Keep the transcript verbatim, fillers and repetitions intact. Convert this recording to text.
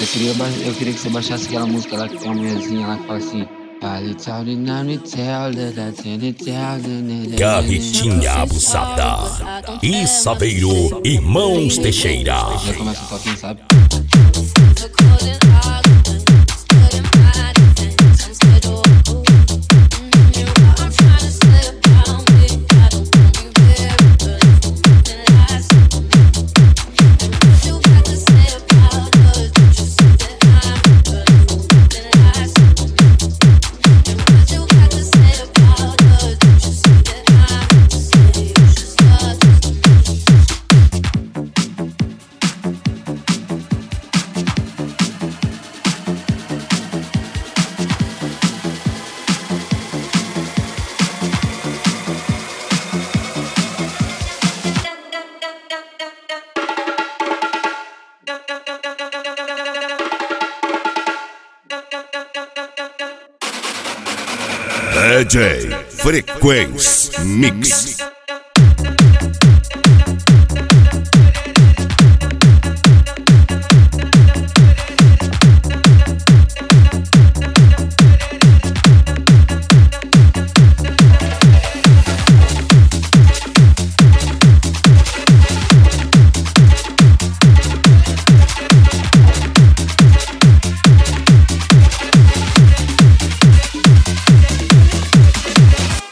queria, ba- eu queria que você baixasse aquela música lá que tem uma mulherzinha lá que fala assim. Garretinha abusada. E Saveiro, Irmãos Teixeira. Já começa o toquinho, sabe? D J Frequência Mix.